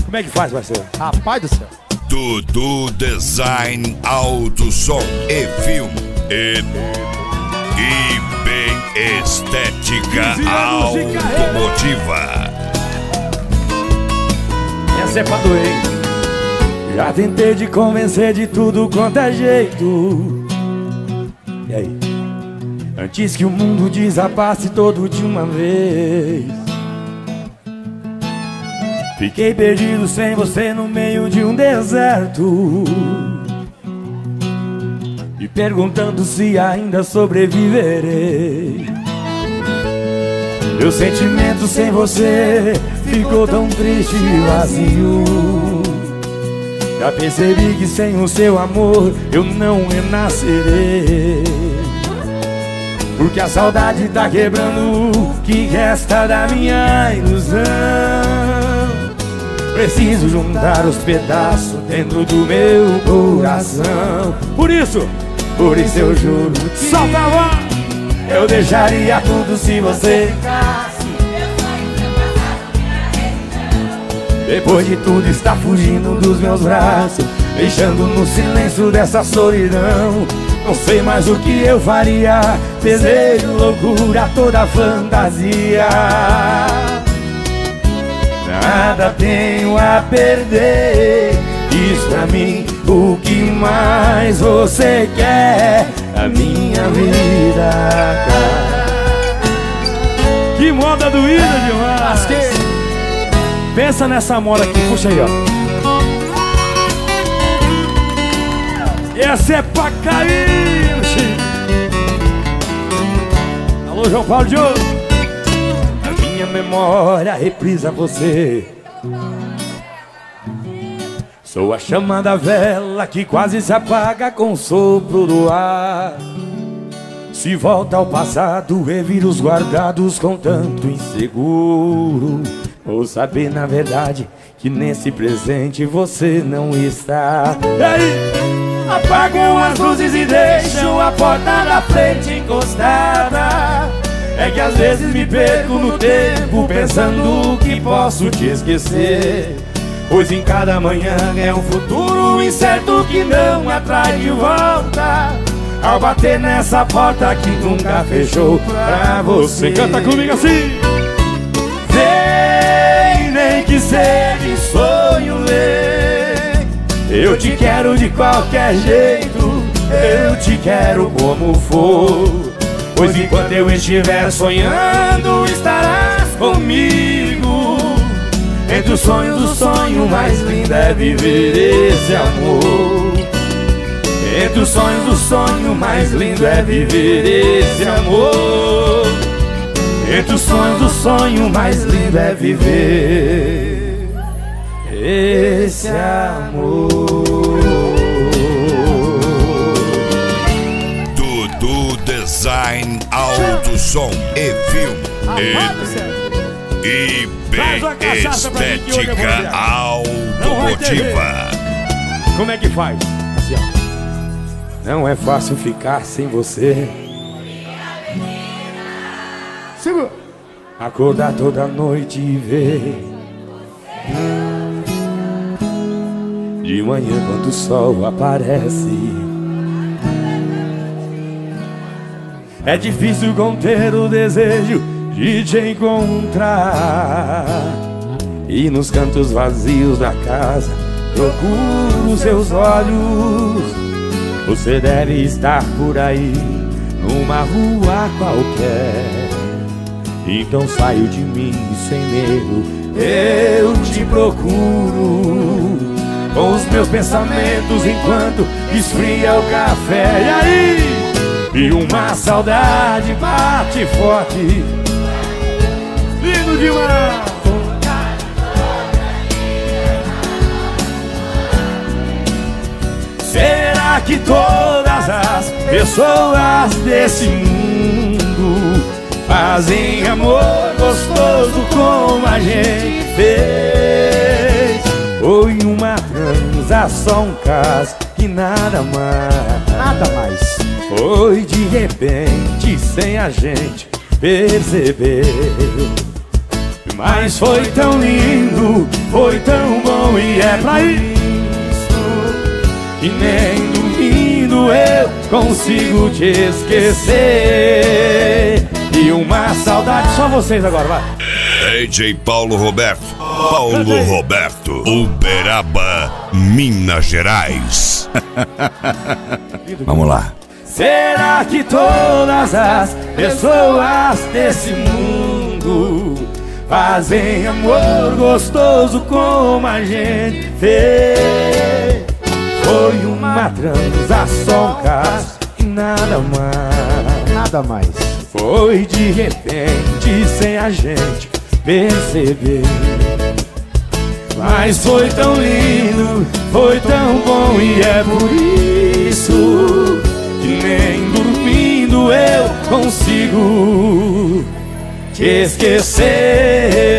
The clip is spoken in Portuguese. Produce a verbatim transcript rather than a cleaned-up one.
Como é que faz, parceiro? Rapaz do céu. Dudu Design, Auto, Som e Filme. E, e bem estética automotiva. Essa é pra doer. Já tentei de convencer de tudo quanto é jeito. E aí? Antes que o mundo desapasse todo de uma vez. Fiquei perdido sem você no meio de um deserto, e perguntando se ainda sobreviverei. Meu sentimento sem você ficou tão triste e vazio. Já percebi que sem o seu amor eu não renascerei, porque a saudade tá quebrando o que resta da minha ilusão. Preciso juntar os pedaços dentro do meu coração. Por isso, por isso eu juro que solta a voz, eu deixaria tudo se você ficasse. Depois de tudo está fugindo dos meus braços, deixando no silêncio dessa solidão. Não sei mais o que eu faria, desejo, loucura, toda fantasia. Nada tenho a perder, diz pra mim o que mais você quer da minha vida. Que moda doída demais. Pensa nessa moda aqui, puxa aí, ó. Essa é pra cair, Chico. Alô, João Paulo de Ouro. Minha memória reprisa você. Sou a chama da vela que quase se apaga com o sopro do ar. Se volta ao passado, revira os guardados com tanto inseguro. Vou saber na verdade que nesse presente você não está. E aí? Apagam as luzes e deixam a porta da frente encostada. É que às vezes me perco no tempo pensando que posso te esquecer, pois em cada manhã é um futuro incerto que não atrai de volta. Ao bater nessa porta que nunca fechou pra você. Canta comigo assim. Vem, nem que seja em sonho, vem. Eu te quero de qualquer jeito, eu te quero como for. Pois enquanto eu estiver sonhando, estarás comigo. Entre os sonhos, o sonho mais lindo é viver esse amor. Entre os sonhos, o sonho mais lindo é viver esse amor. Entre os sonhos, o sonho mais lindo é viver esse amor. Design, Auto, Som e Filme. E, e bem estética automotiva. Como é que faz? Assim, ó. Não é fácil ficar sem você. Segura. Acordar toda noite e ver de manhã quando o sol aparece. É difícil conter o desejo de te encontrar, e nos cantos vazios da casa procuro os seus olhos. Você deve estar por aí, numa rua qualquer. Então saio de mim sem medo, eu te procuro, com os meus pensamentos enquanto esfria o café. E aí? E uma saudade bate forte. Lindo demais. Será que todas as pessoas desse mundo fazem amor gostoso como a gente fez? Ou em uma transação, um caso que nada mais, nada mais foi de repente, sem a gente perceber. Mas foi tão lindo, foi tão bom e é pra isso que nem dormindo eu consigo te esquecer. E uma saudade, só vocês agora, vai. D J Paulo Roberto, Paulo Roberto, Uberaba, Minas Gerais. Vamos lá. Será que todas as pessoas desse mundo fazem amor gostoso como a gente fez? Foi uma transação, caso e nada mais. Nada mais. Foi de repente, sem a gente perceber. Mas foi tão lindo, foi tão bom e é por isso que nem dormindo eu consigo te esquecer.